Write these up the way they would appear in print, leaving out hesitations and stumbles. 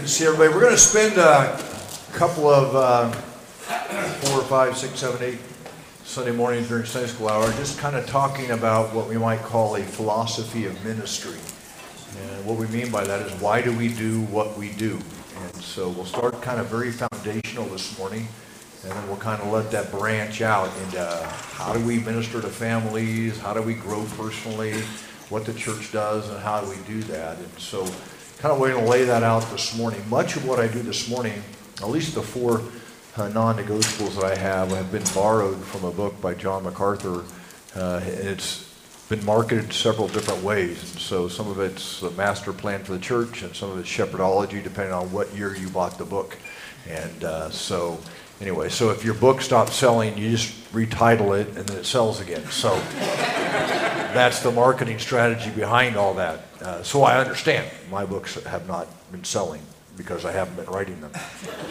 to see everybody. We're going to spend a couple of 4, 5, 6, 7, 8 Sunday mornings during Sunday school hour just kind of talking about what we might call a philosophy of ministry. And what we mean by that is, why do we do what we do? And so we'll start kind of very foundational this morning, and then we'll kind of let that branch out into how do we minister to families, how do we grow personally, what the church does, and how do we do that. And so kind of we're going to lay that out this morning. Much of what I do this morning, at least the 4 non-negotiables that I have been borrowed from a book by John MacArthur. It's been marketed several different ways. And so some of it's the master plan for the church, and some of it's shepherdology, depending on what year you bought the book. And so anyway, so if your book stops selling, you just retitle it, and then it sells again. So that's the marketing strategy behind all that. So I understand my books have not been selling because I haven't been writing them.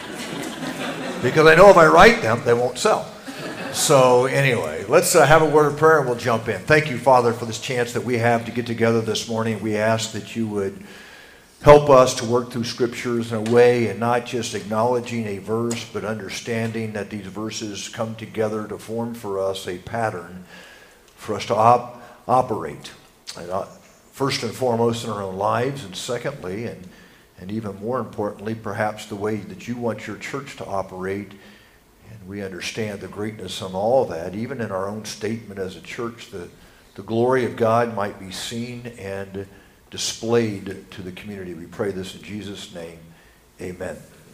Because I know if I write them, they won't sell. So anyway, let's have a word of prayer and we'll jump in. Thank you, Father, for this chance that we have to get together this morning. We ask that you would help us to work through scriptures in a way, and not just acknowledging a verse, but understanding that these verses come together to form for us a pattern for us to operate. First and foremost in our own lives, and secondly, and even more importantly, perhaps the way that you want your church to operate. And we understand the greatness of all that, even in our own statement as a church, that the glory of God might be seen and displayed to the community. We pray this in Jesus' name. Amen.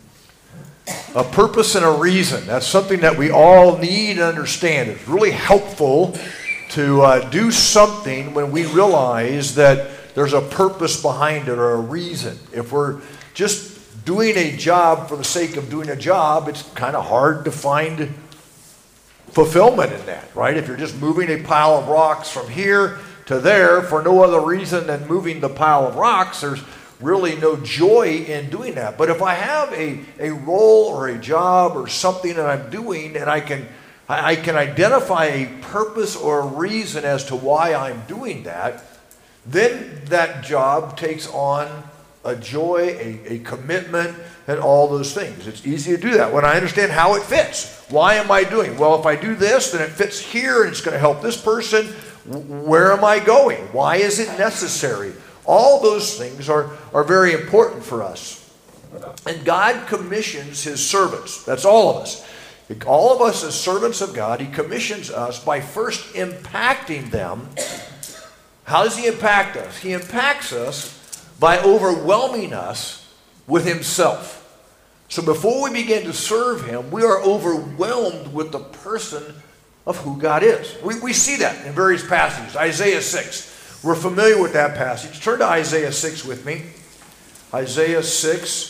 A purpose and a reason. That's something that we all need to understand. It's really helpful to do something when we realize that there's a purpose behind it or a reason. If we're just doing a job for the sake of doing a job, it's kind of hard to find fulfillment in that, right? If you're just moving a pile of rocks from here to there for no other reason than moving the pile of rocks, there's really no joy in doing that. But if I have a role or a job or something that I'm doing, and I can identify a purpose or a reason as to why I'm doing that, then that job takes on a joy, a commitment, and all those things. It's easy to do that when I understand how it fits. Why am I doing? Well, if I do this, then it fits here, and it's going to help this person. Where am I going? Why is it necessary? All those things are very important for us. And God commissions his servants. That's all of us. All of us as servants of God, he commissions us by first impacting them. How does he impact us? He impacts us by overwhelming us with himself. So before we begin to serve him, we are overwhelmed with the person of who God is. We see that in various passages. Isaiah 6. We're familiar with that passage. Turn to Isaiah 6 with me. Isaiah 6.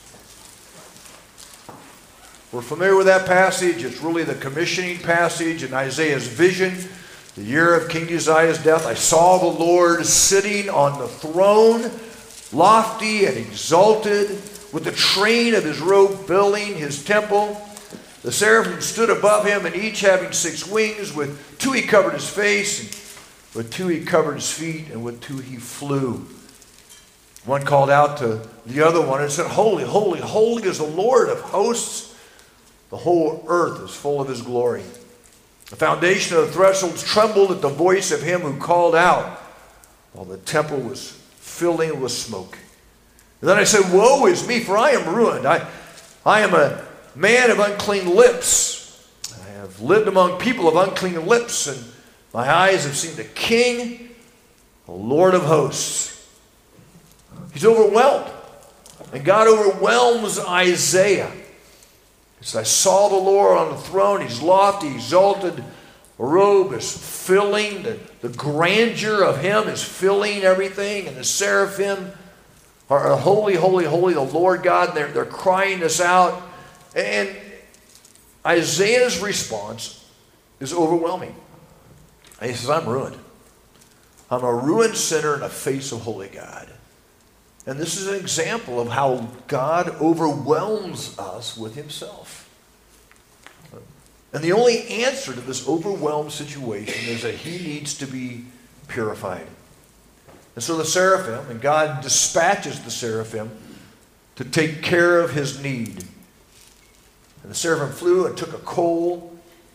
We're familiar with that passage. It's really the commissioning passage in Isaiah's vision. The year of King Uzziah's death, I saw the Lord sitting on the throne, lofty and exalted, with the train of his robe filling his temple. The seraphim stood above him, and each having 6 wings. With 2 he covered his face, and with 2 he covered his feet, and with 2 he flew. One called out to the other one and said, Holy, holy, holy is the Lord of hosts. The whole earth is full of his glory. The foundation of the thresholds trembled at the voice of him who called out, while the temple was filling with smoke. And then I said, Woe is me, for I am ruined. I am a man of unclean lips. I have lived among people of unclean lips, and my eyes have seen the King, the Lord of hosts. He's overwhelmed. And God overwhelms Isaiah. I saw the Lord on the throne. He's lofty, exalted. The robe is filling. The grandeur of him is filling everything. And the seraphim are holy, holy, holy, the Lord God. And they're crying this out. And Isaiah's response is overwhelming. And he says, I'm ruined. I'm a ruined sinner in the face of holy God. And this is an example of how God overwhelms us with himself. And the only answer to this overwhelmed situation is that he needs to be purified. And so the seraphim, and God dispatches the seraphim to take care of his need. And the seraphim flew and took a coal.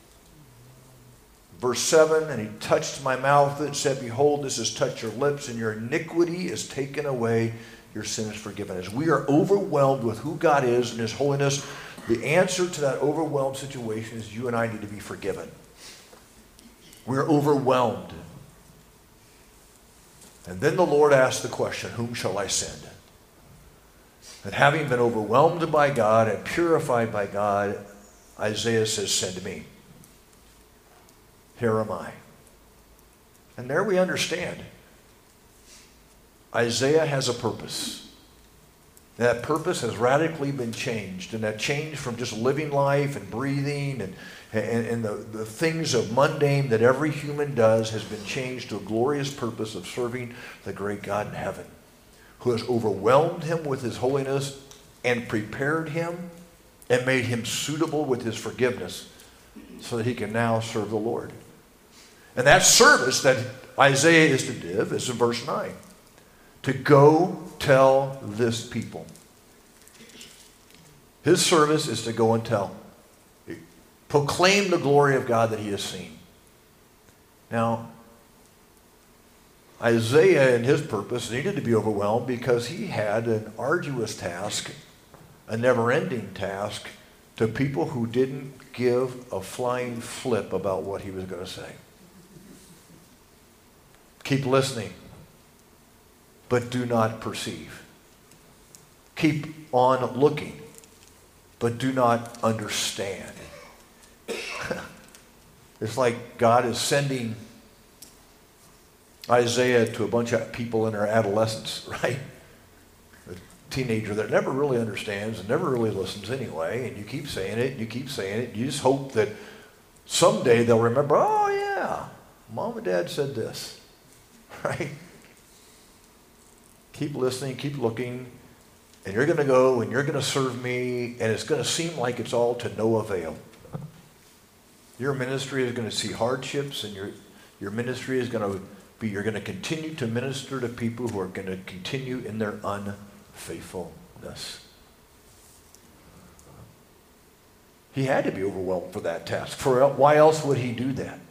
Verse 7, and he touched my mouth and said, behold, this has touched your lips, and your iniquity is taken away, your sin is forgiven. As we are overwhelmed with who God is and his holiness, the answer to that overwhelmed situation is you and I need to be forgiven. We're overwhelmed. And then the Lord asked the question, whom shall I send? And having been overwhelmed by God and purified by God, Isaiah says, send me. Here am I. And there we understand. Isaiah has a purpose. That purpose has radically been changed. And that change from just living life and breathing and the things of mundane that every human does has been changed to a glorious purpose of serving the great God in heaven, who has overwhelmed him with his holiness and prepared him and made him suitable with his forgiveness so that he can now serve the Lord. And that service that Isaiah is to give is in verse 9. To go tell this people. His service is to go and tell. Proclaim the glory of God that he has seen. Now, Isaiah and his purpose needed to be overwhelmed because he had an arduous task, a never-ending task, to people who didn't give a flying flip about what he was going to say. Keep listening, but do not perceive. Keep on looking, but do not understand. It's like God is sending Isaiah to a bunch of people in their adolescence, right? A teenager that never really understands and never really listens anyway, and you keep saying it, and you keep saying it. You just hope that someday they'll remember, oh yeah, Mom and Dad said this. Right? Keep listening, keep looking, and you're going to go and you're going to serve me, and it's going to seem like it's all to no avail. Your ministry is going to see hardships, and your ministry is going to be, you're going to continue to minister to people who are going to continue in their unfaithfulness. He had to be overwhelmed for that task. Why else would he do that?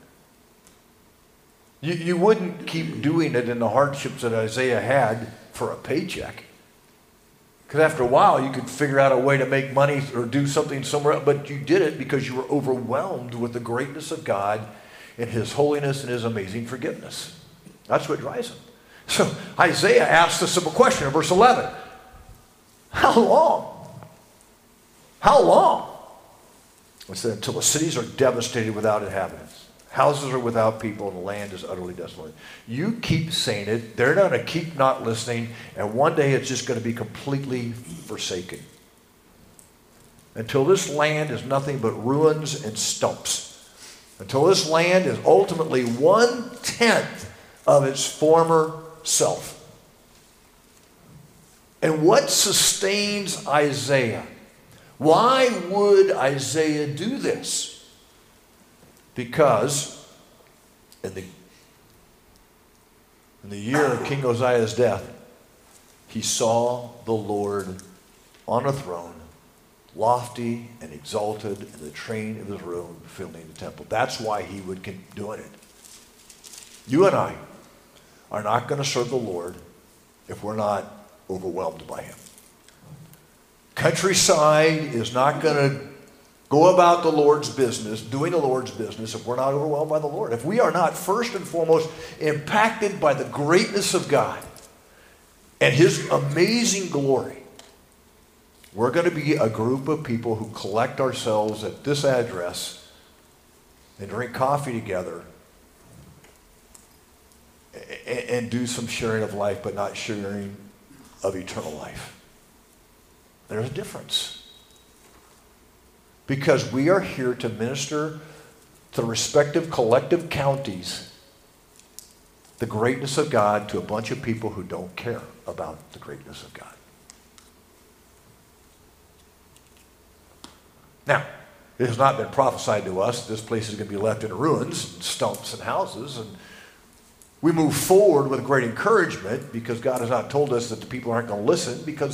You wouldn't keep doing it in the hardships that Isaiah had for a paycheck. Because after a while, you could figure out a way to make money or do something somewhere else. But you did it because you were overwhelmed with the greatness of God and his holiness and his amazing forgiveness. That's what drives him. So Isaiah asks a simple question in verse 11. How long? How long? It said, until the cities are devastated without inhabitants. Houses are without people, and the land is utterly desolate. You keep saying it, they're going to keep not listening, and one day it's just going to be completely forsaken. Until this land is nothing but ruins and stumps. Until this land is ultimately 1/10 of its former self. And what sustains Isaiah? Why would Isaiah do this? Because in the year of King Uzziah's death, he saw the Lord on a throne, lofty and exalted, and the train of his robe filling the temple. That's why he would keep doing it. You and I are not going to serve the Lord if we're not overwhelmed by him. Countryside is not going to go about the Lord's business, doing the Lord's business, if we're not overwhelmed by the Lord. If we are not first and foremost impacted by the greatness of God and his amazing glory, we're going to be a group of people who collect ourselves at this address and drink coffee together and do some sharing of life, but not sharing of eternal life. There's a difference. Because we are here to minister to the respective collective counties the greatness of God to a bunch of people who don't care about the greatness of God. Now, it has not been prophesied to us this place is going to be left in ruins, and stumps and houses, and we move forward with great encouragement because God has not told us that the people aren't going to listen, because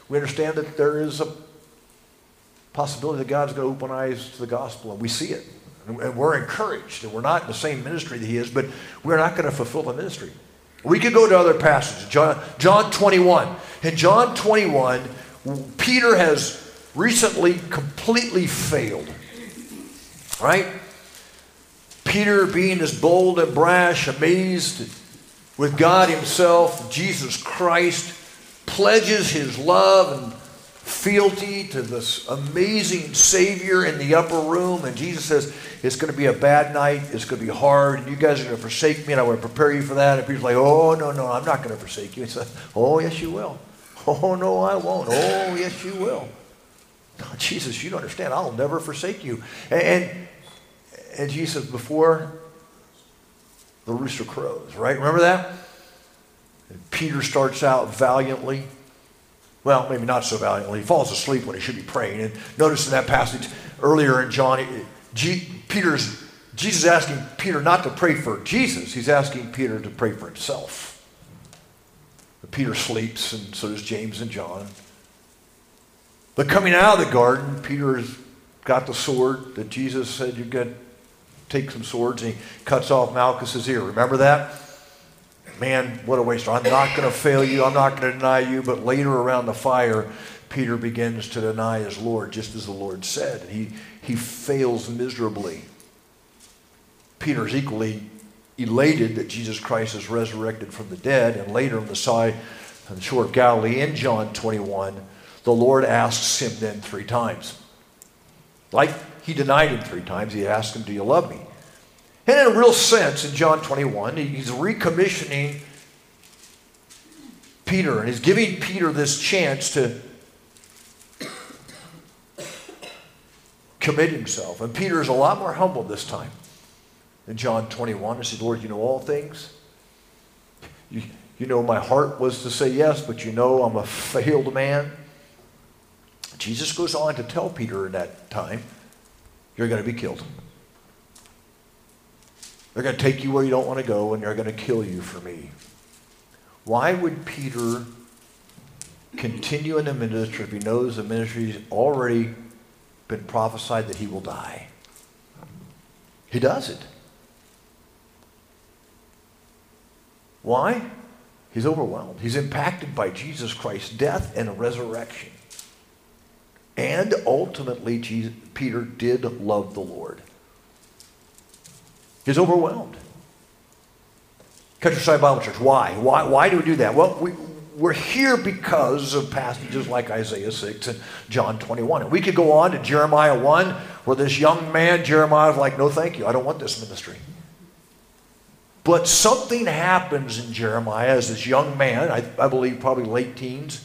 We understand that there is a possibility that God's going to open eyes to the gospel, and we see it. And we're encouraged, and we're not in the same ministry that he is, but we're not going to fulfill the ministry. We could go to other passages. John 21. In John 21, Peter has recently completely failed. Right? Peter, being as bold and brash, amazed with God himself, Jesus Christ, pledges his love and fealty to this amazing Savior in the upper room. And Jesus says, it's going to be a bad night. It's going to be hard. And you guys are going to forsake me, and I want to prepare you for that. And Peter's like, oh, no, I'm not going to forsake you. He said, oh, yes, you will. Oh, no, I won't. Oh, yes, you will. No, Jesus, you don't understand. I'll never forsake you. And Jesus, before the rooster crows, right? Remember that? And Peter starts out valiantly. Well, maybe not so valiantly. He falls asleep when he should be praying. And notice in that passage earlier in John, Jesus is asking Peter not to pray for Jesus. He's asking Peter to pray for himself. But Peter sleeps, and so does James and John. But coming out of the garden, Peter's got the sword that Jesus said, you're going to take some swords, and he cuts off Malchus's ear. Remember that? Man, what a waste. I'm not going to fail you. I'm not going to deny you. But later around the fire, Peter begins to deny his Lord, just as the Lord said. He fails miserably. Peter's equally elated that Jesus Christ is resurrected from the dead. And later on the shore of Galilee in John 21, the Lord asks him then 3 times. Like he denied him 3 times, he asked him, do you love me? And in a real sense, in John 21, he's recommissioning Peter, and he's giving Peter this chance to commit himself. And Peter is a lot more humble this time. In John 21, he says, Lord, you know all things. You know my heart was to say yes, but you know I'm a failed man. Jesus goes on to tell Peter in that time, you're going to be killed. They're going to take you where you don't want to go, and they're going to kill you for me. Why would Peter continue in the ministry if he knows the ministry's already been prophesied that he will die? He does it. Why? He's overwhelmed. He's impacted by Jesus Christ's death and resurrection. And ultimately, Peter did love the Lord. He's overwhelmed. Countryside Bible Church, why? Why do we do that? Well, we're here because of passages like Isaiah 6 and John 21. And we could go on to Jeremiah 1, where this young man, Jeremiah, is like, no thank you, I don't want this ministry. But something happens in Jeremiah as this young man, I believe probably late teens,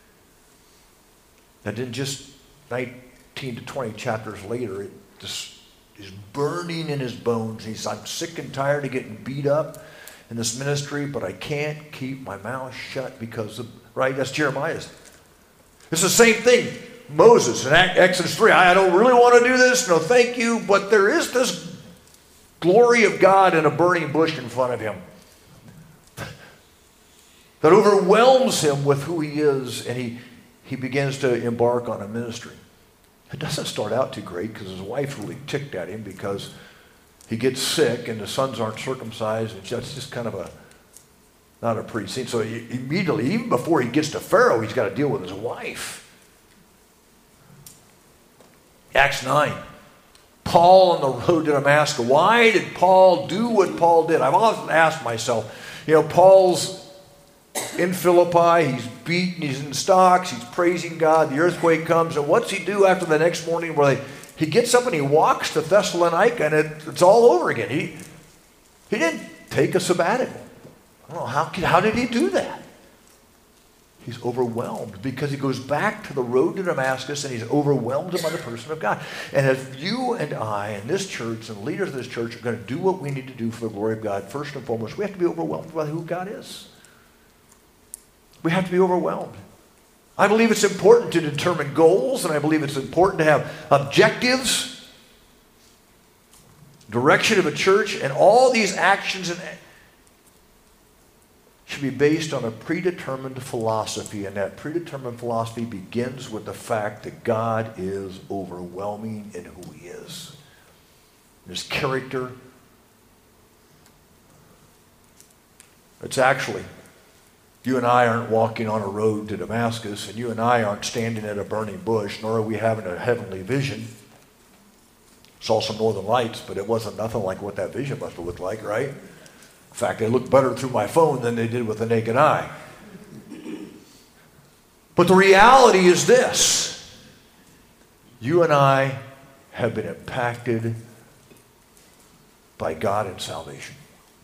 that then just 19 to 20 chapters later, it just is burning in his bones. I'm sick and tired of getting beat up in this ministry, but I can't keep my mouth shut because of, right? That's Jeremiah's. It's the same thing. Moses in Exodus 3. I don't really want to do this. No, thank you. But there is this glory of God in a burning bush in front of him that overwhelms him with who he is, and he begins to embark on a ministry. It doesn't start out too great because his wife really ticked at him because he gets sick and the sons aren't circumcised. And that's just kind of not a pretty scene. So immediately, even before he gets to Pharaoh, he's got to deal with his wife. Acts 9. Paul on the road to Damascus. Why did Paul do what Paul did? I've often asked myself, Paul's in Philippi, he's beaten, he's in stocks, he's praising God, the earthquake comes, and what's he do after the next morning where he gets up and he walks to Thessalonica, and it's all over again. He didn't take a sabbatical. I don't know, how did he do that? He's overwhelmed because he goes back to the road to Damascus and he's overwhelmed by the person of God. And if you and I and this church and leaders of this church are going to do what we need to do for the glory of God, first and foremost, we have to be overwhelmed by who God is. We have to be overwhelmed. I believe it's important to determine goals, and I believe it's important to have objectives, direction of a church, and all these actions should be based on a predetermined philosophy, and that predetermined philosophy begins with the fact that God is overwhelming in who he is. His character. It's actually, you and I aren't walking on a road to Damascus, and you and I aren't standing at a burning bush, nor are we having a heavenly vision. Saw some northern lights, but it wasn't nothing like what that vision must have looked like, right? In fact, they looked better through my phone than they did with the naked eye. But the reality is this. You and I have been impacted by God in salvation.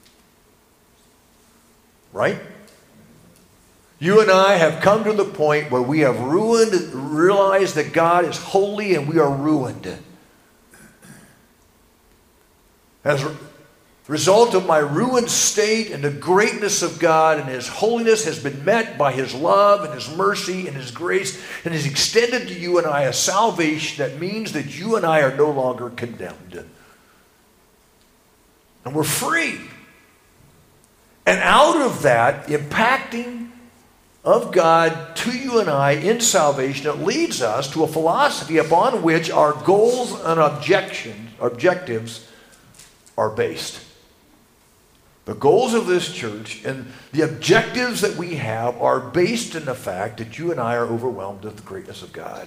Right? You and I have come to the point where we have realized that God is holy and we are ruined. As a result of my ruined state, and the greatness of God and his holiness has been met by his love and his mercy and his grace, and has extended to you and I a salvation that means that you and I are no longer condemned. And we're free. And out of that impacting of God to you and I in salvation, it leads us to a philosophy upon which our goals and objectives are based. The goals of this church and the objectives that we have are based in the fact that you and I are overwhelmed with the greatness of God.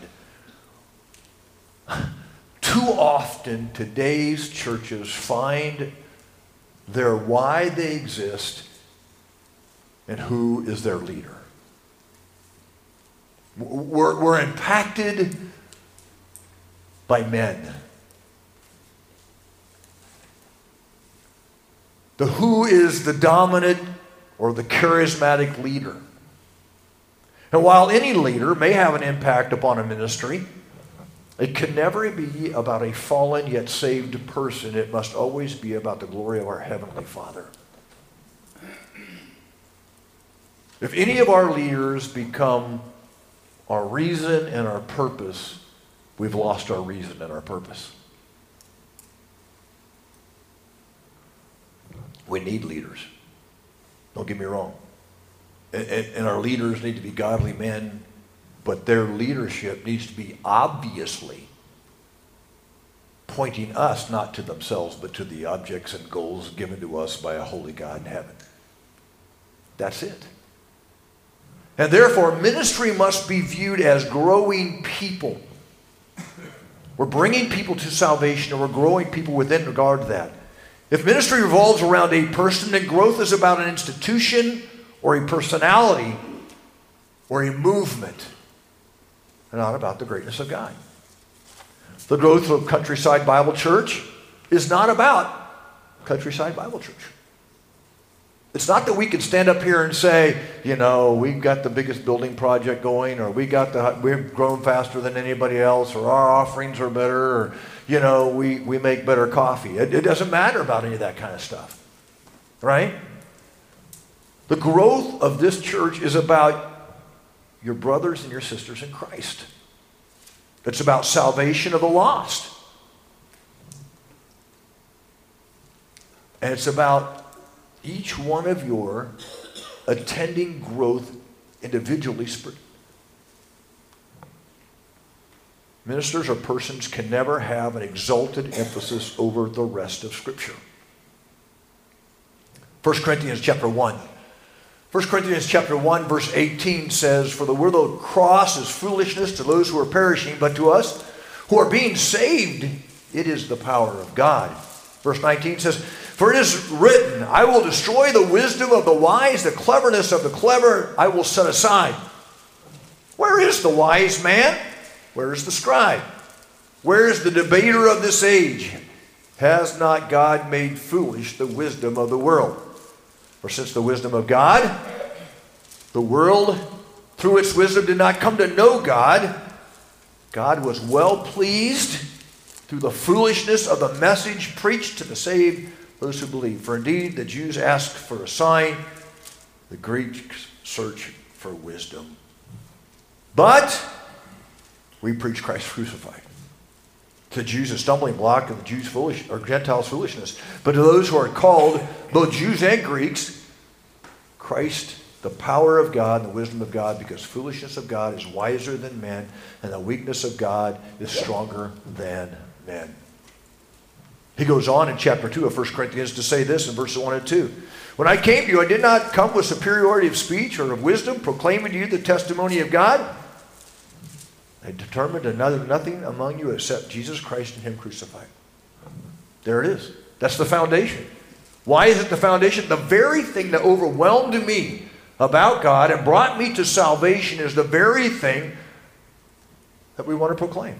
Too often, today's churches find their why they exist and who is their leader. We're impacted by men. The who is the dominant or the charismatic leader. And while any leader may have an impact upon a ministry, it can never be about a fallen yet saved person. It must always be about the glory of our Heavenly Father. If any of our leaders become our reason and our purpose, we've lost our reason and our purpose. We need leaders. Don't get me wrong. And our leaders need to be godly men, but their leadership needs to be obviously pointing us not to themselves, but to the objects and goals given to us by a holy God in heaven. That's it. And therefore, ministry must be viewed as growing people. We're bringing people to salvation, and we're growing people within regard to that. If ministry revolves around a person, then growth is about an institution or a personality or a movement, and not about the greatness of God. The growth of Countryside Bible Church is not about Countryside Bible Church. It's not that we can stand up here and say, you know, we've got the biggest building project going, or we've grown faster than anybody else, or our offerings are better, or, you know, we make better coffee. It doesn't matter about any of that kind of stuff, right? The growth of this church is about your brothers and your sisters in Christ. It's about salvation of the lost. And it's about each one of your attending growth individually. Ministers or persons can never have an exalted emphasis over the rest of Scripture. 1 Corinthians chapter 1. 1 Corinthians chapter 1 verse 18 says, "For the word of the cross is foolishness to those who are perishing, but to us who are being saved, it is the power of God." Verse 19 says, "For it is written, I will destroy the wisdom of the wise, the cleverness of the clever I will set aside." Where is the wise man? Where is the scribe? Where is the debater of this age? Has not God made foolish the wisdom of the world? For since the wisdom of God, the world through its wisdom did not come to know God, God was well pleased through the foolishness of the message preached to save those who believe. For indeed the Jews ask for a sign, the Greeks search for wisdom. But we preach Christ crucified. To the Jews a stumbling block, and the Jews Gentiles foolishness. But to those who are called, both Jews and Greeks, Christ, the power of God and the wisdom of God, because foolishness of God is wiser than men, and the weakness of God is stronger than men. He goes on in chapter 2 of 1 Corinthians to say this in verses 1 and 2. When I came to you, I did not come with superiority of speech or of wisdom, proclaiming to you the testimony of God. I determined to know nothing among you except Jesus Christ and him crucified. There it is. That's the foundation. Why is it the foundation? The very thing that overwhelmed me about God and brought me to salvation is the very thing that we want to proclaim.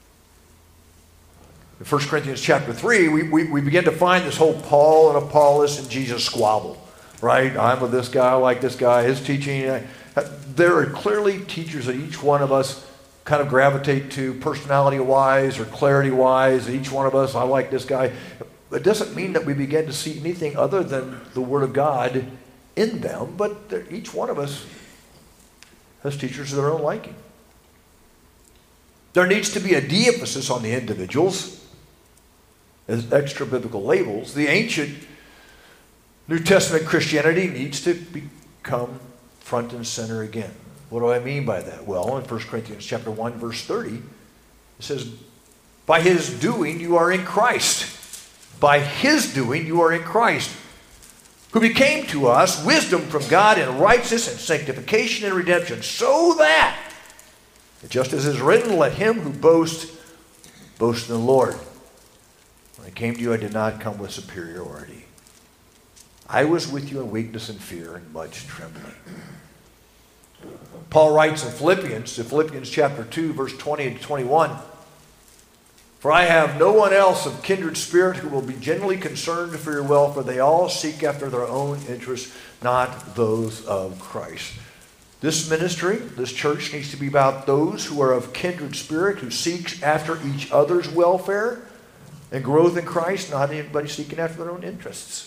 In 1 Corinthians chapter 3, we begin to find this whole Paul and Apollos and Jesus squabble, right? I'm with this guy, I like this guy, his teaching. There are clearly teachers that each one of us kind of gravitate to personality-wise or clarity-wise. Each one of us, I like this guy. It doesn't mean that we begin to see anything other than the Word of God in them, but each one of us has teachers of their own liking. There needs to be a de-emphasis on the individuals as extra biblical labels. The ancient New Testament Christianity needs to become front and center again. What do I mean by that? Well, in 1 Corinthians chapter 1, verse 30, it says, by his doing you are in Christ. By his doing you are in Christ, who became to us wisdom from God in righteousness and sanctification and redemption, so that, just as is written, let him who boasts, boast in the Lord. When I came to you, I did not come with superiority. I was with you in weakness and fear and much trembling. Paul writes in Philippians chapter 2, verse 20 and 21, for I have no one else of kindred spirit who will be genuinely concerned for your welfare. They all seek after their own interests, not those of Christ. This ministry, this church, needs to be about those who are of kindred spirit, who seek after each other's welfare and growth in Christ, not anybody seeking after their own interests.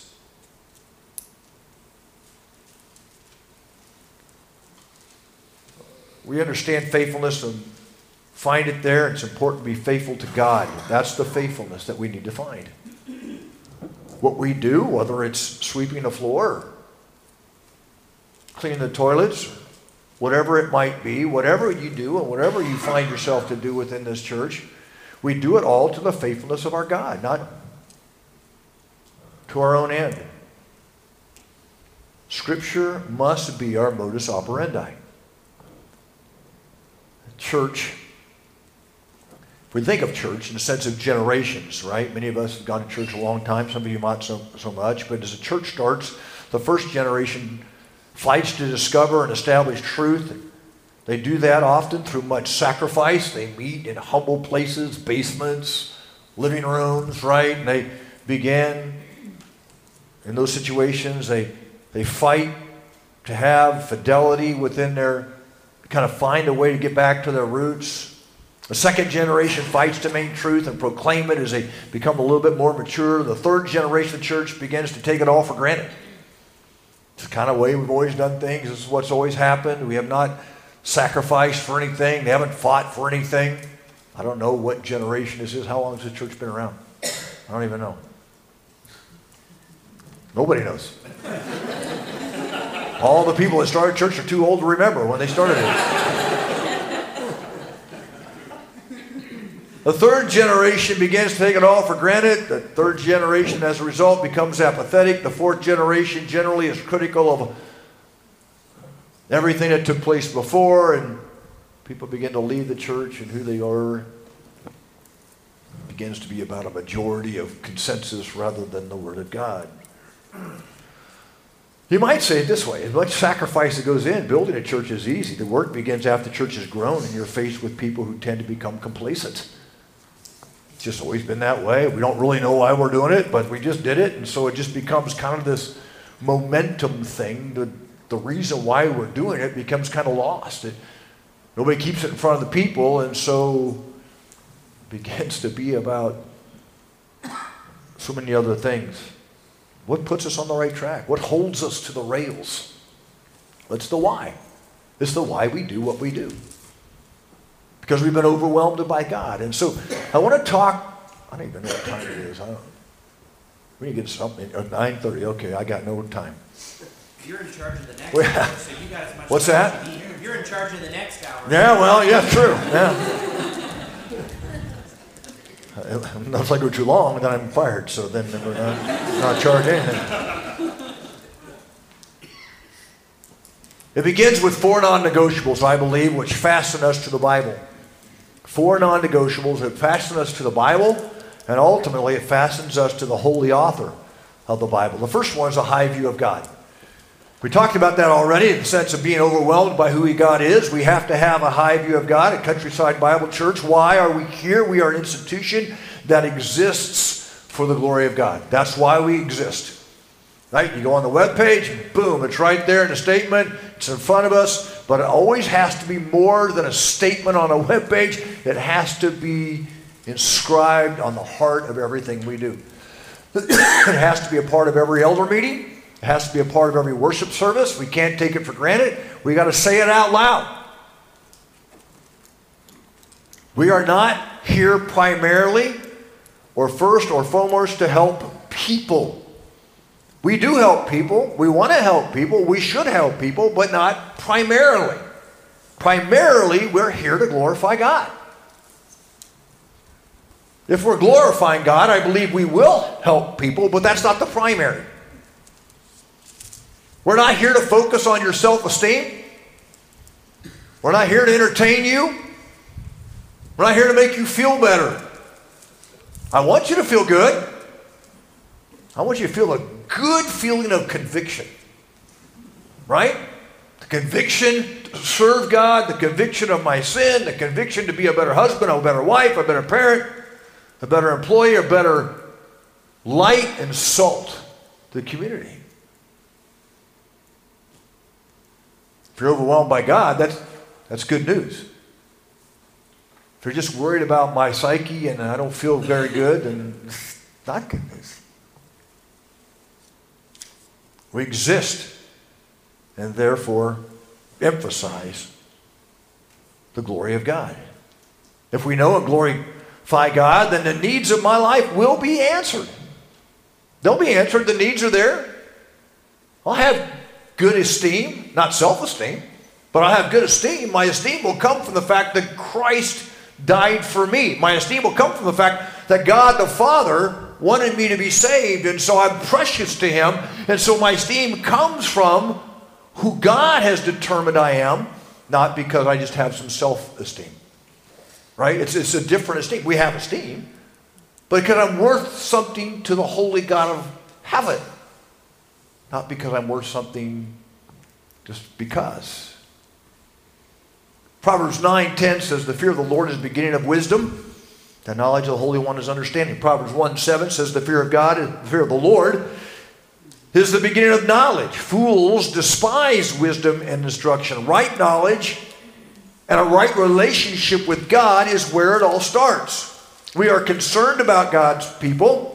We understand faithfulness and find it there. It's important to be faithful to God. That's the faithfulness that we need to find. What we do, whether it's sweeping the floor, or cleaning the toilets, whatever it might be, whatever you do and whatever you find yourself to do within this church, we do it all to the faithfulness of our God, not to our own end. Scripture must be our modus operandi. Church, if we think of church in the sense of generations, right? Many of us have gone to church a long time. Some of you might so much. But as a church starts, the first generation fights to discover and establish truth. They do that often through much sacrifice. They meet in humble places, basements, living rooms, right? And they begin in those situations. They fight to have fidelity within their, kind of find a way to get back to their roots. The second generation fights to maintain truth and proclaim it as they become a little bit more mature. The third generation of the church begins to take it all for granted. It's the kind of way we've always done things. This is what's always happened. We have not sacrificed for anything. They haven't fought for anything. I don't know what generation this is. How long has the church been around? I don't even know. Nobody knows. All the people that started church are too old to remember when they started it. The third generation begins to take it all for granted. The third generation, as a result, becomes apathetic. The fourth generation generally is critical of everything that took place before, and people begin to leave the church and who they are. It begins to be about a majority of consensus rather than the Word of God. You might say it this way: as much sacrifice that goes in, building a church is easy. The work begins after the church has grown and you're faced with people who tend to become complacent. It's just always been that way. We don't really know why we're doing it, but we just did it, and so it just becomes kind of this momentum thing. The reason why we're doing it becomes kind of lost. Nobody keeps it in front of the people, and so it begins to be about so many other things. What puts us on the right track? What holds us to the rails? It's the why. It's the why we do what we do. Because we've been overwhelmed by God. And so I want to talk, I don't even know what time it is. We need to get something, 9:30, okay, I got no time. You're in charge of the next Well, hour, so you got as much what's time that? as you need. You're in charge of the next hour. Yeah, well, yeah, true. Yeah. Unless I go too long, then I'm fired. So then we're not charged anything. It begins with 4 non-negotiables, I believe, which fasten us to the Bible. 4 non-negotiables that fasten us to the Bible, and ultimately it fastens us to the holy author of the Bible. The first one is a high view of God. We talked about that already in the sense of being overwhelmed by who God is. We have to have a high view of God at Countryside Bible Church. Why are we here? We are an institution that exists for the glory of God. That's why we exist. Right? You go on the webpage, boom, it's right there in the statement. It's in front of us. But it always has to be more than a statement on a webpage. It has to be inscribed on the heart of everything we do. It has to be a part of every elder meeting. It has to be a part of every worship service. We can't take it for granted. We got to say it out loud. We are not here primarily or first or foremost to help people. We do help people. We want to help people. We should help people, but not primarily. Primarily, we're here to glorify God. If we're glorifying God, I believe we will help people, but that's not the primary. We're not here to focus on your self-esteem. We're not here to entertain you. We're not here to make you feel better. I want you to feel good. I want you to feel a good feeling of conviction. Right? The conviction to serve God, the conviction of my sin, the conviction to be a better husband, a better wife, a better parent, a better employee, a better light and salt to the community. If you're overwhelmed by God, that's good news. If you're just worried about my psyche and I don't feel very good, then it's not good news. We exist and therefore emphasize the glory of God. If we know and glorify God, then the needs of my life will be answered. They'll be answered. The needs are there. I'll have good esteem, not self-esteem, but I'll have good esteem. My esteem will come from the fact that Christ died for me. My esteem will come from the fact that God the Father wanted me to be saved, and so I'm precious to Him, and so my esteem comes from who God has determined I am, not because I just have some self-esteem. Right? It's a different esteem. We have esteem, but because I'm worth something to the holy God of heaven. Not because I'm worth something just because. Proverbs 9:10 says, the fear of the Lord is the beginning of wisdom. The knowledge of the Holy One is understanding. Proverbs 1:7 says, the fear of God, the fear of the Lord is the beginning of knowledge. Fools despise wisdom and instruction. Right knowledge and a right relationship with God is where it all starts. We are concerned about God's people.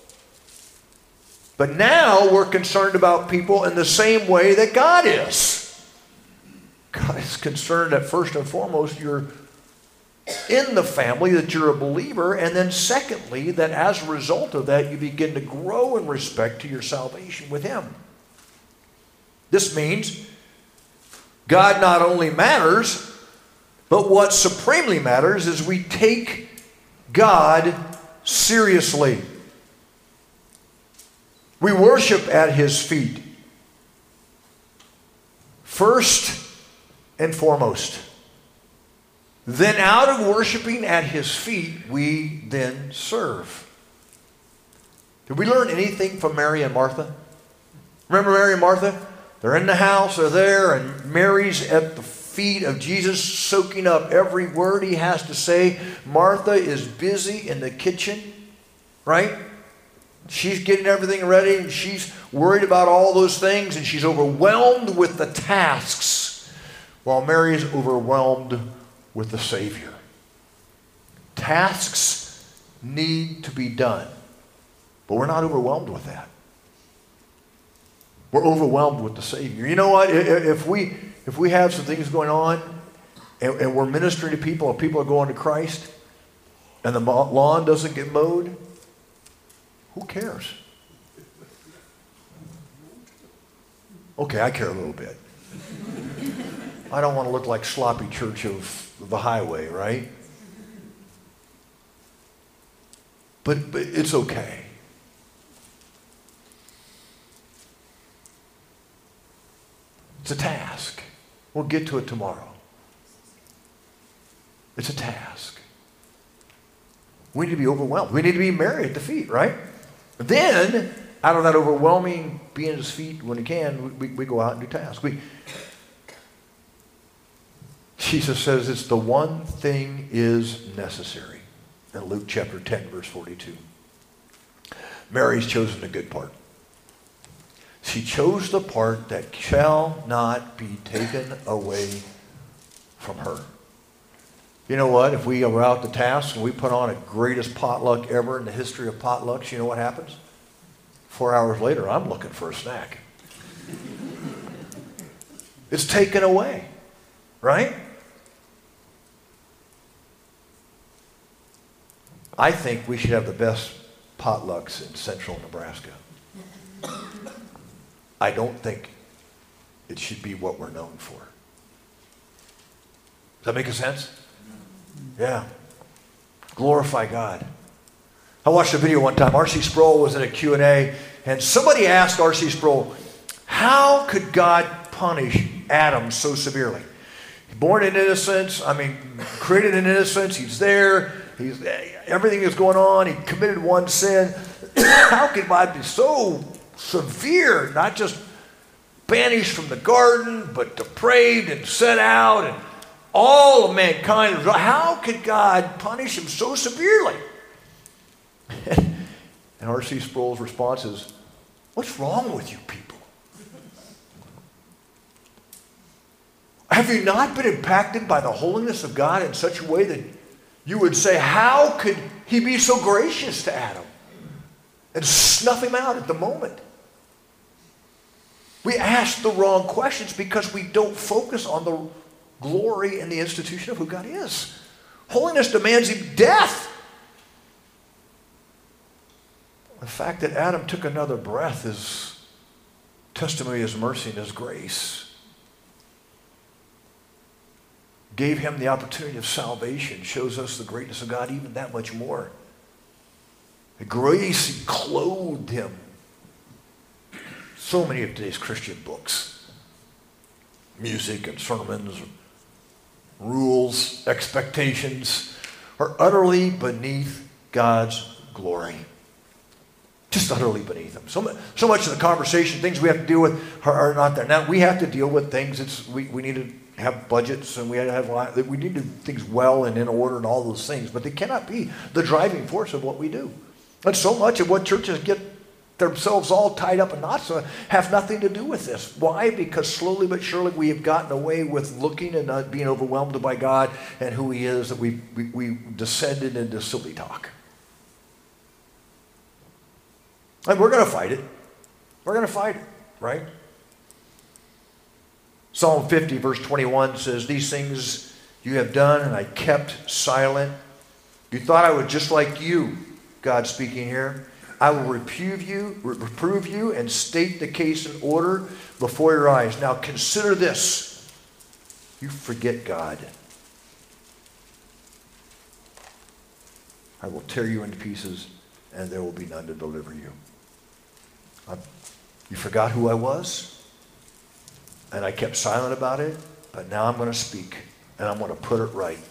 But now we're concerned about people in the same way that God is. God is concerned that first and foremost you're in the family, that you're a believer, and then secondly, that as a result of that you begin to grow in respect to your salvation with Him. This means God not only matters, but what supremely matters is we take God seriously. We worship at His feet. First and foremost. Then out of worshiping at His feet, we then serve. Did we learn anything from Mary and Martha? Remember Mary and Martha? They're in the house, they're there, and Mary's at the feet of Jesus, soaking up every word He has to say. Martha is busy in the kitchen, right? She's getting everything ready, and she's worried about all those things, and she's overwhelmed with the tasks, while Mary is overwhelmed with the Savior. Tasks need to be done, but we're not overwhelmed with that. We're overwhelmed with the Savior. You know what? If we have some things going on, and we're ministering to people, and people are going to Christ, and the lawn doesn't get mowed, who cares? Okay, I care a little bit. I don't want to look like sloppy church of the highway, right? But it's okay. It's a task. We'll get to it tomorrow. It's a task. We need to be overwhelmed. We need to be Mary at the feet, right? But then, out of that overwhelming being at his feet when he can, we go out and do tasks. Jesus says it's the one thing is necessary in Luke chapter 10, verse 42. Mary's chosen a good part. She chose the part that shall not be taken away from her. You know what? If we go out to task and we put on a greatest potluck ever in the history of potlucks, you know what happens? 4 hours later, I'm looking for a snack. It's taken away, right? I think we should have the best potlucks in central Nebraska. I don't think it should be what we're known for. Does that make a sense? Yeah. Glorify God. I watched a video one time. R.C. Sproul was in a Q&A, and somebody asked R.C. Sproul, how could God punish Adam so severely? Born in innocence, created in innocence, he's there, everything is going on, he committed one sin. How could God be so severe, not just banished from the garden, but depraved and set out, and all of mankind? How could God punish him so severely? And R.C. Sproul's response is, what's wrong with you people? Have you not been impacted by the holiness of God in such a way that you would say, how could he be so gracious to Adam and snuff him out at the moment? We ask the wrong questions because we don't focus on the glory and the institution of who God is. Holiness demands him death. The fact that Adam took another breath is testimony of his mercy and his grace. Gave him the opportunity of salvation, shows us the greatness of God even that much more. The grace clothed him. So many of today's Christian books, music and sermons, rules, expectations, are utterly beneath God's glory. Just utterly beneath him. So much of the conversation, things we have to deal with are not there. Now, we have to deal with things. We need to have budgets, and we need to do things well and in order and all those things, but they cannot be the driving force of what we do. And so much of what churches get themselves all tied up in knots have nothing to do with this. Why? Because slowly but surely we have gotten away with looking and not being overwhelmed by God and who he is, that we descended into silly talk. And we're going to fight it. We're going to fight it, right? Psalm 50, verse 21 says, these things you have done, and I kept silent. You thought I was just like you, God speaking here. I will reprove you and state the case in order before your eyes. Now consider this. You forget God. I will tear you into pieces, and there will be none to deliver you. You forgot who I was, and I kept silent about it, but now I'm going to speak, and I'm going to put it right.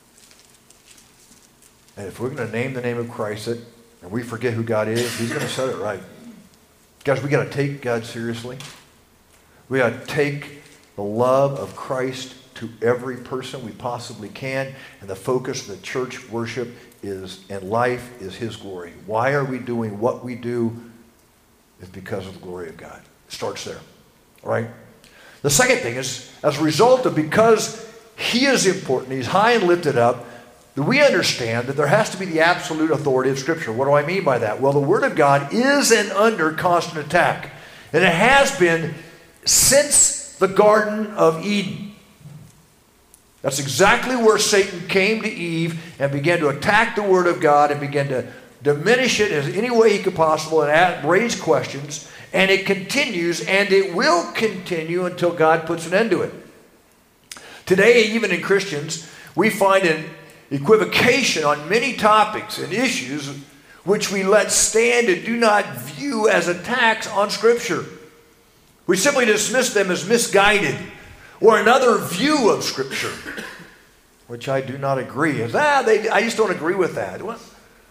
And if we're going to name the name of Christ, and we forget who God is, he's going to set it right. Guys, we got to take God seriously. We got to take the love of Christ to every person we possibly can, and the focus of the church worship is, and life is his glory. Why are we doing what we do? It's because of the glory of God. It starts there, all right? The second thing is, as a result of because he is important, he's high and lifted up, that we understand that there has to be the absolute authority of Scripture. What do I mean by that? Well, the Word of God is and under constant attack. And it has been since the Garden of Eden. That's exactly where Satan came to Eve and began to attack the Word of God and began to diminish it in any way he could possible and raise questions. And it continues, and it will continue until God puts an end to it. Today, even in Christians, we find an equivocation on many topics and issues which we let stand and do not view as attacks on Scripture. We simply dismiss them as misguided or another view of Scripture, which I do not agree. I just don't agree with that. Well,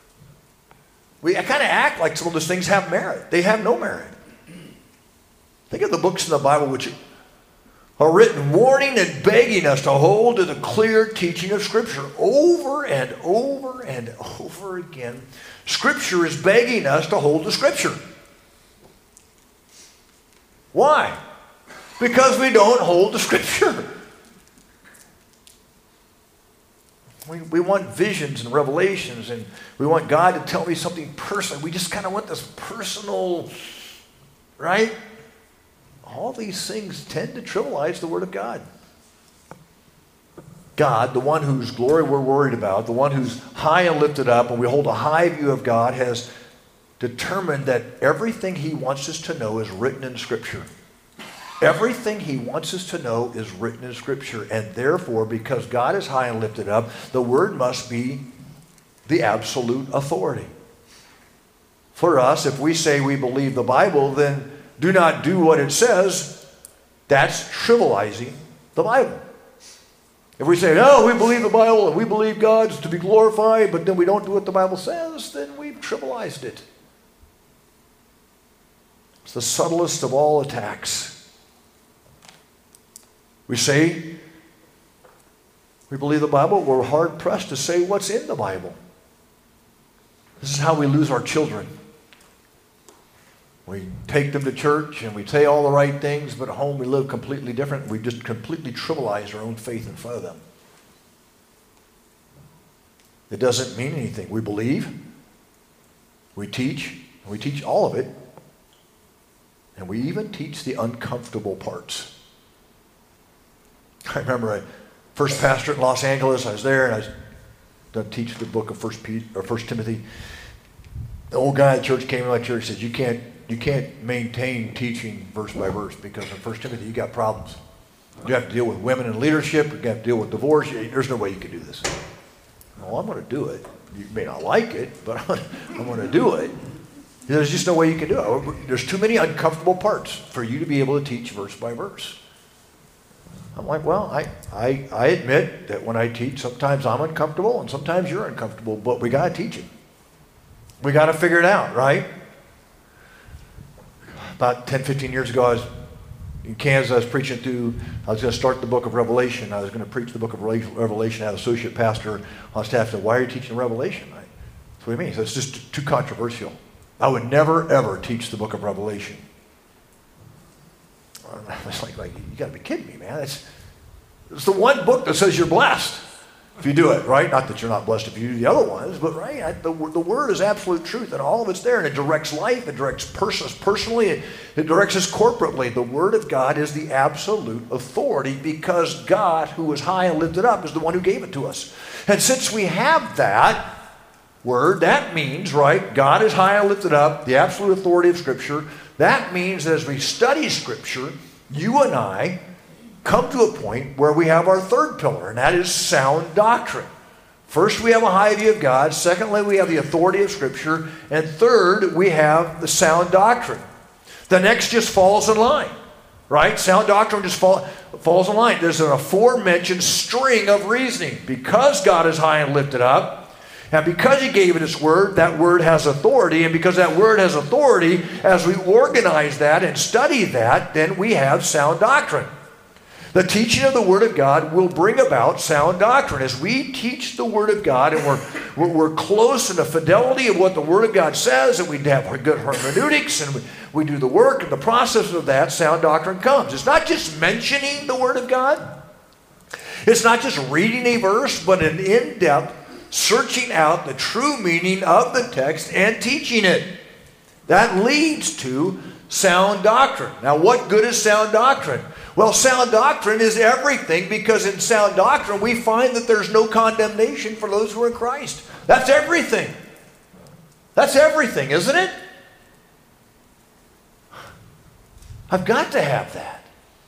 I kind of act like some of those things have merit. They have no merit. Think of the books in the Bible which are written warning and begging us to hold to the clear teaching of Scripture over and over and over again. Scripture is begging us to hold to Scripture. Why? Because we don't hold to Scripture. We want visions and revelations, and we want God to tell me something personal. We just kind of want this personal, right? All these things tend to trivialize the Word of God. God, the one whose glory we're worried about, the one who's high and lifted up, and we hold a high view of God, has determined that everything He wants us to know is written in Scripture. Everything He wants us to know is written in Scripture. And therefore, because God is high and lifted up, the Word must be the absolute authority. For us, if we say we believe the Bible, then do not do what it says, that's trivializing the Bible. If we say, no, we believe the Bible and we believe God's to be glorified, but then we don't do what the Bible says, then we've trivialized it. It's the subtlest of all attacks. We say we believe the Bible, we're hard-pressed to say what's in the Bible. This is how we lose our children. We take them to church and we say all the right things, but at home we live completely different. We just completely trivialize our own faith in front of them. It doesn't mean anything. We believe, we teach all of it, and we even teach the uncomfortable parts. I remember I first pastor in Los Angeles. I was there and I was going to teach the book of 1 Timothy. The old guy at church came to my church and said, you can't maintain teaching verse by verse because in 1 Timothy you got problems. You have to deal with women in leadership. You have to deal with divorce. There's no way you can do this. Well, I'm going to do it. You may not like it, but I'm going to do it. There's just no way you can do it. There's too many uncomfortable parts for you to be able to teach verse by verse. I'm like, well, I admit that when I teach, sometimes I'm uncomfortable and sometimes you're uncomfortable, but we got to teach it. We got to figure it out, right? About 10, 15 years ago, I was in Kansas. I was going to start the book of Revelation. I was going to preach the book of Revelation. I had an associate pastor on staff said, why are you teaching Revelation? That's what he means. It's just too controversial. I would never, ever teach the book of Revelation. I was like, you got to be kidding me, man. It's the one book that says you're blessed if you do it, right? Not that you're not blessed if you do the other ones, but right, the Word is absolute truth, and all of it's there, and it directs life, it directs us personally, it directs us corporately. The Word of God is the absolute authority because God, who is high and lifted up, is the one who gave it to us. And since we have that Word, that means, right, God is high and lifted up, the absolute authority of Scripture. That means that as we study Scripture, you and I come to a point where we have our third pillar, and that is sound doctrine. First, we have a high view of God. Secondly, we have the authority of Scripture. And third, we have the sound doctrine. The next just falls in line, right? Sound doctrine just falls in line. There's an aforementioned string of reasoning. Because God is high and lifted up, and because He gave it His Word, that Word has authority. And because that Word has authority, as we organize that and study that, then we have sound doctrine. The teaching of the Word of God will bring about sound doctrine. As we teach the Word of God and we're close in the fidelity of what the Word of God says, and we have our good hermeneutics, and we do the work and the process of that, sound doctrine comes. It's not just mentioning the Word of God. It's not just reading a verse, but an in-depth searching out the true meaning of the text and teaching it. That leads to sound doctrine. Now, what good is sound doctrine? Well, sound doctrine is everything, because in sound doctrine we find that there's no condemnation for those who are in Christ. That's everything. That's everything, isn't it? I've got to have that.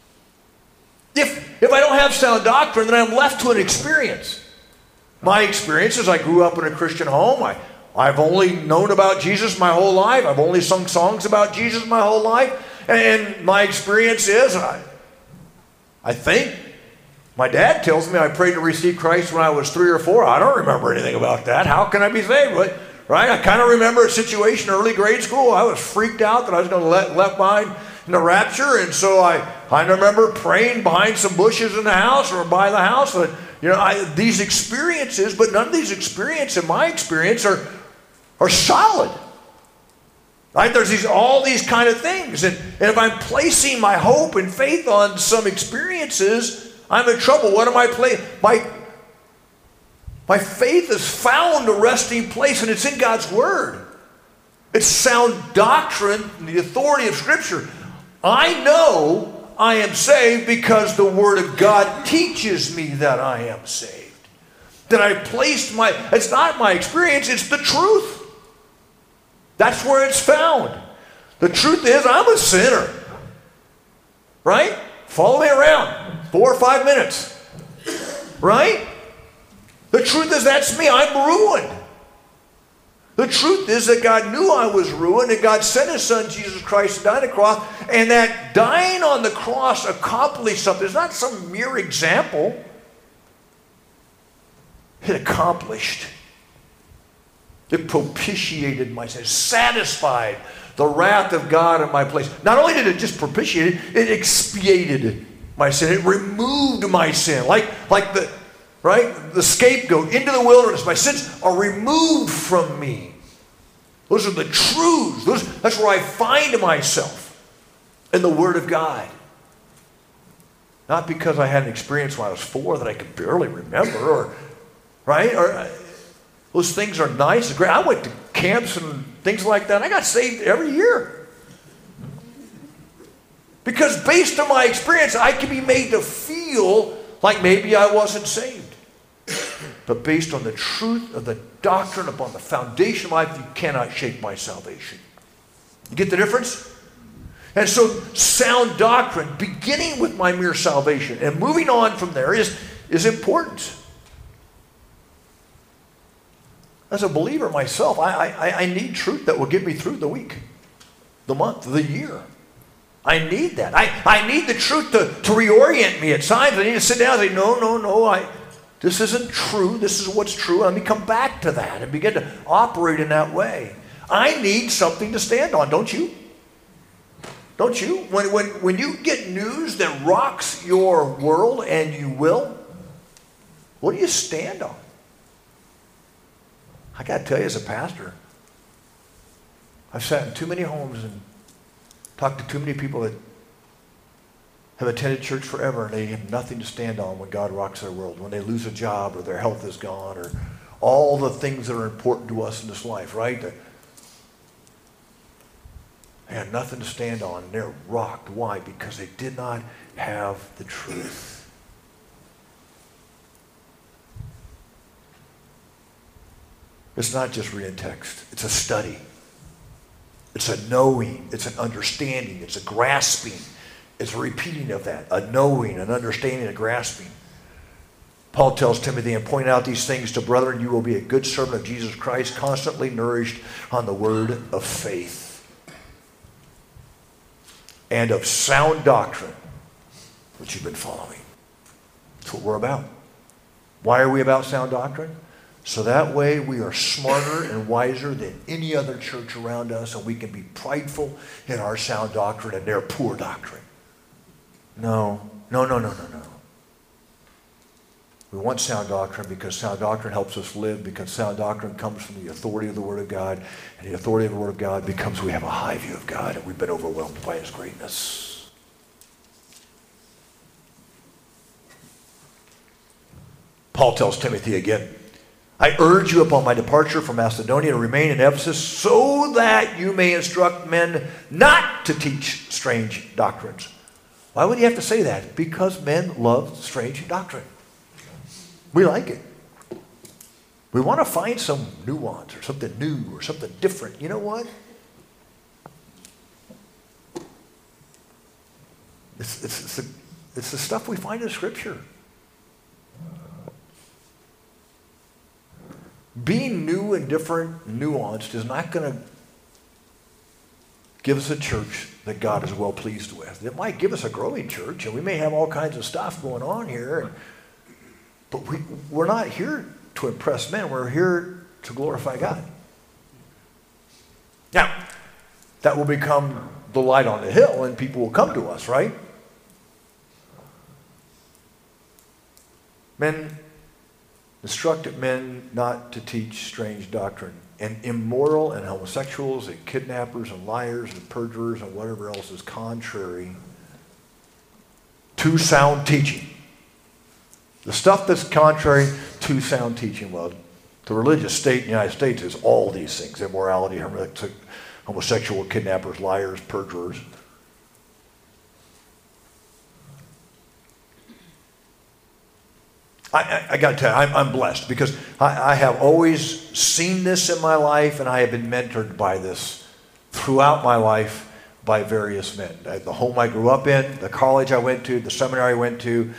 If I don't have sound doctrine, then I'm left to an experience. My experience is I grew up in a Christian home. I've only known about Jesus my whole life. I've only sung songs about Jesus my whole life. And my experience is, I think, my dad tells me I prayed to receive Christ when I was 3 or 4. I don't remember anything about that. How can I be saved? Right? I kind of remember a situation in early grade school. I was freaked out that I was going to left behind in the rapture. And so I remember praying behind some bushes in the house or by the house. These experiences, but none of these experiences, in my experience, are solid. Right? There's all these kind of things. And if I'm placing my hope and faith on some experiences, I'm in trouble. What am I playing? My faith is found a resting place, and it's in God's Word. It's sound doctrine and the authority of Scripture. I know I am saved because the Word of God teaches me that I am saved. That I placed it's not my experience, it's the truth. That's where it's found. The truth is, I'm a sinner. Right? Follow me around. 4 or 5 minutes. Right? The truth is, that's me. I'm ruined. The truth is that God knew I was ruined, and God sent His Son, Jesus Christ, to die on the cross, and that dying on the cross accomplished something. It's not some mere example. It accomplished. It propitiated my sin, satisfied the wrath of God in my place. Not only did it just propitiate it, it expiated my sin. It removed my sin. Like the scapegoat into the wilderness. My sins are removed from me. Those are the truths. That's where I find myself in the Word of God. Not because I had an experience when I was 4 that I could barely remember, those things are nice and great. I went to camps and things like that. I got saved every year. Because based on my experience, I can be made to feel like maybe I wasn't saved. But based on the truth of the doctrine, upon the foundation of life, you cannot shake my salvation. You get the difference? And so sound doctrine, beginning with my mere salvation and moving on from there is important. As a believer myself, I need truth that will get me through the week, the month, the year. I need that. I need the truth to reorient me at times. I need to sit down and say, no, this isn't true. This is what's true. Let me come back to that and begin to operate in that way. I need something to stand on, don't you? Don't you? When you get news that rocks your world, and you will, what do you stand on? I got to tell you, as a pastor, I've sat in too many homes and talked to too many people that have attended church forever, and they have nothing to stand on when God rocks their world, when they lose a job or their health is gone, or all the things that are important to us in this life, right? They had nothing to stand on, and they're rocked. Why? Because they did not have the truth. It's not just reading text. It's a study. It's a knowing. It's an understanding. It's a grasping. It's a repeating of that. A knowing, an understanding, a grasping. Paul tells Timothy, and point out these things to brethren, you will be a good servant of Jesus Christ, constantly nourished on the word of faith and of sound doctrine, which you've been following. That's what we're about. Why are we about sound doctrine? So that way we are smarter and wiser than any other church around us, and we can be prideful in our sound doctrine and their poor doctrine. No. We want sound doctrine because sound doctrine helps us live, because sound doctrine comes from the authority of the Word of God, and the authority of the Word of God becomes we have a high view of God, and we've been overwhelmed by His greatness. Paul tells Timothy again, I urge you upon my departure from Macedonia to remain in Ephesus so that you may instruct men not to teach strange doctrines. Why would he have to say that? Because men love strange doctrine. We like it. We want to find some nuance or something new or something different. You know what? It's the stuff we find in Scripture. Being new and different, nuanced, is not going to give us a church that God is well pleased with. It might give us a growing church, and we may have all kinds of stuff going on here, but we're not here to impress men. We're here to glorify God. Now, that will become the light on the hill, and people will come to us, right? Men, instructed men not to teach strange doctrine, and immoral and homosexuals and kidnappers and liars and perjurers and whatever else is contrary to sound teaching. The stuff that's contrary to sound teaching, well, the religious state in the United States is all these things: immorality, homosexual, kidnappers, liars, perjurers. I got to tell you, I'm blessed because I have always seen this in my life, and I have been mentored by this throughout my life by various men. The home I grew up in, the college I went to, the seminary I went to.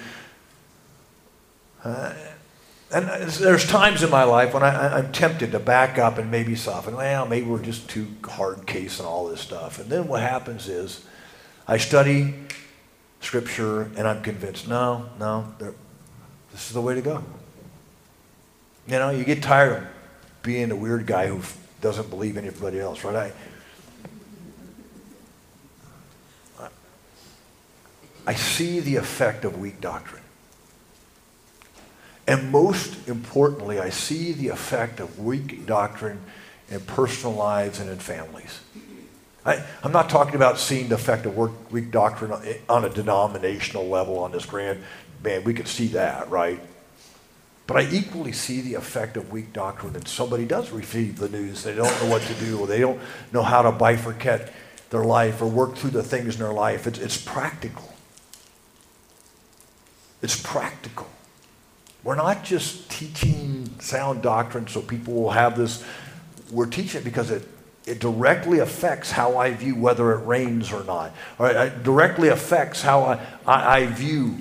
And there's times in my life when I'm tempted to back up and maybe soften. Well, maybe we're just too hard case and all this stuff. And then what happens is I study Scripture, and I'm convinced, no, this is the way to go. You know, you get tired of being the weird guy who doesn't believe anybody else, right? I see the effect of weak doctrine. And most importantly, I see the effect of weak doctrine in personal lives and in families. I'm not talking about seeing the effect of weak doctrine on a denominational level, on this grand, man, we could see that, right? But I equally see the effect of weak doctrine when somebody does receive the news. They don't know what to do, or they don't know how to bifurcate their life or work through the things in their life. It's practical. It's practical. We're not just teaching sound doctrine so people will have this. We're teaching it because it directly affects how I view whether it rains or not. Or it directly affects how I view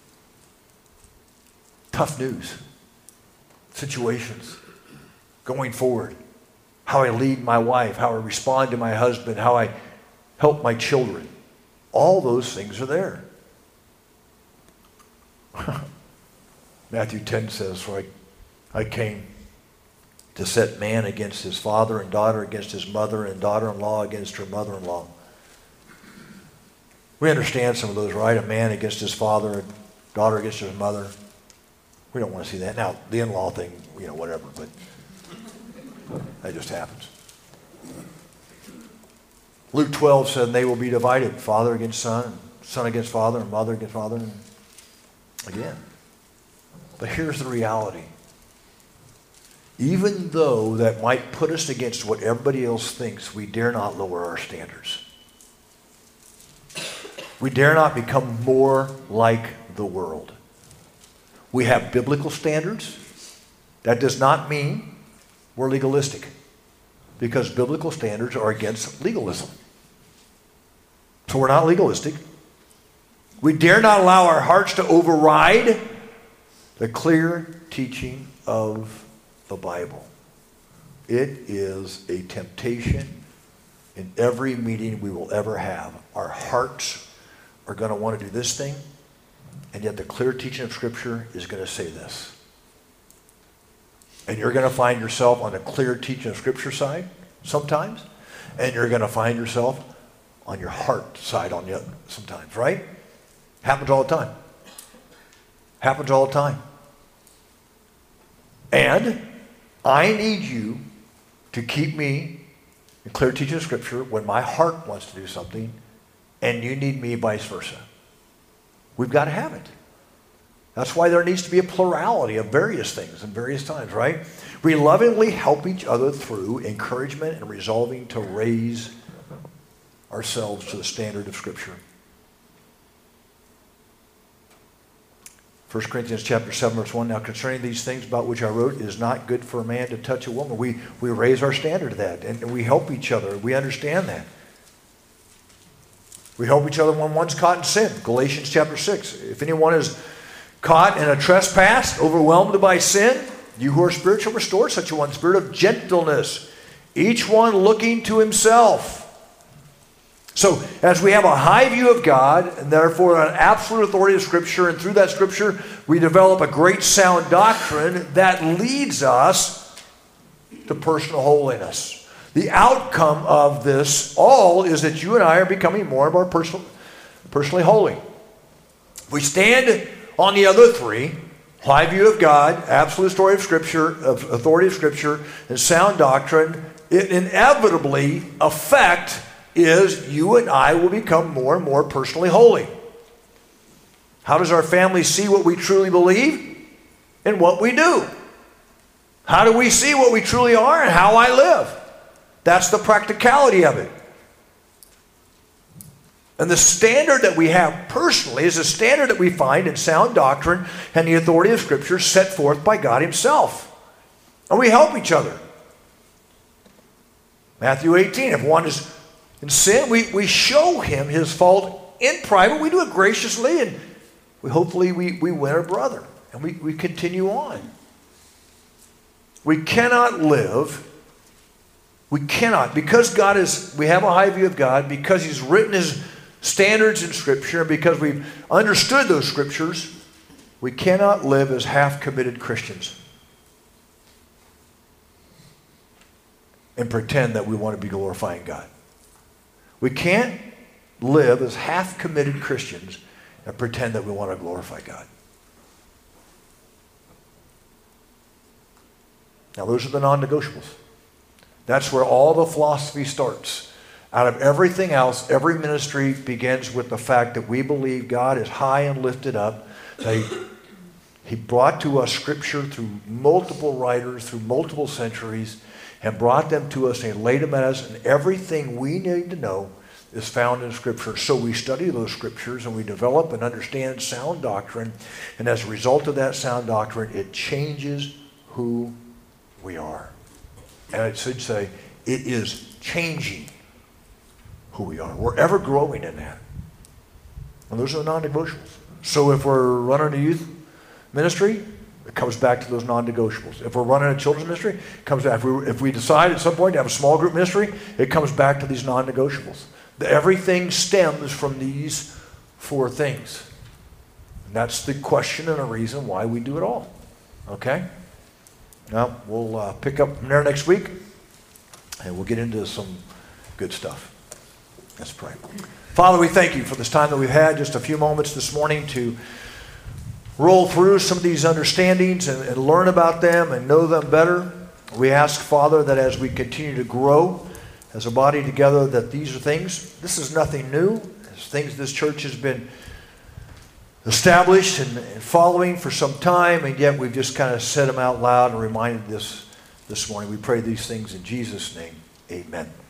tough news, situations, going forward, how I lead my wife, how I respond to my husband, how I help my children. All those things are there. Matthew 10 says, for I came to set man against his father, and daughter against his mother, and daughter-in-law against her mother-in-law. We understand some of those, right? A man against his father, a daughter against his mother. We don't want to see that. Now, the in-law thing, whatever, but that just happens. Luke 12 said they will be divided, father against son, son against father, and mother against father. And again. But here's the reality. Even though that might put us against what everybody else thinks, we dare not lower our standards. We dare not become more like the world. We have biblical standards. That does not mean we're legalistic, because biblical standards are against legalism. So we're not legalistic. We dare not allow our hearts to override the clear teaching of the Bible. It is a temptation in every meeting we will ever have. Our hearts are going to want to do this thing, and yet the clear teaching of Scripture is going to say this. And you're going to find yourself on the clear teaching of Scripture side sometimes, and you're going to find yourself on your heart side on the other sometimes, right? Happens all the time. Happens all the time. And I need you to keep me in clear teaching of Scripture when my heart wants to do something, and you need me vice versa. We've got to have it. That's why there needs to be a plurality of various things in various times, right? We lovingly help each other through encouragement and resolving to raise ourselves to the standard of Scripture. 1 Corinthians chapter 7, verse 1, now concerning these things about which I wrote, it is not good for a man to touch a woman. We raise our standard to that, and we help each other. We understand that. We help each other when one's caught in sin. Galatians chapter 6. If anyone is caught in a trespass, overwhelmed by sin, you who are spiritual, restore such a one. Spirit of gentleness, each one looking to himself. So, as we have a high view of God, and therefore an absolute authority of Scripture, and through that Scripture, we develop a great sound doctrine that leads us to personal holiness. The outcome of this all is that you and I are becoming more and more personally holy. We stand on the other three: high view of God, absolute authority of Scripture, and sound doctrine. It inevitably affect is you and I will become more and more personally holy. How does our family see what we truly believe and what we do? How do we see what we truly are and how I live? That's the practicality of it. And the standard that we have personally is a standard that we find in sound doctrine and the authority of Scripture set forth by God Himself. And we help each other. Matthew 18, if one is in sin, we show him his fault in private. We do it graciously, and hopefully we win our brother. And we continue on. We cannot live, because we have a high view of God, because He's written His standards in Scripture, and because we've understood those Scriptures, we cannot live as half-committed Christians and pretend that we want to be glorifying God. We can't live as half-committed Christians and pretend that we want to glorify God. Now, those are the non-negotiables. That's where all the philosophy starts. Out of everything else, every ministry begins with the fact that we believe God is high and lifted up. He brought to us Scripture through multiple writers, through multiple centuries, and brought them to us, and He laid them at us, and everything we need to know is found in Scripture. So we study those Scriptures, and we develop and understand sound doctrine, and as a result of that sound doctrine, it changes who we are. And it should say, it is changing who we are. We're ever growing in that. And those are the non-negotiables. So if we're running a youth ministry, it comes back to those non-negotiables. If we're running a children's ministry, it comes back. If we decide at some point to have a small group ministry, it comes back to these non-negotiables. Everything stems from these four things. And that's the question and a reason why we do it all. Okay? Now, we'll pick up from there next week, and we'll get into some good stuff. Let's pray. Father, we thank You for this time that we've had, just a few moments this morning to roll through some of these understandings and learn about them and know them better. We ask, Father, that as we continue to grow as a body together, that these are things, this is nothing new. It's things this church has been established and following for some time, and yet we've just kind of said them out loud and reminded this morning. We pray these things in Jesus' name. Amen.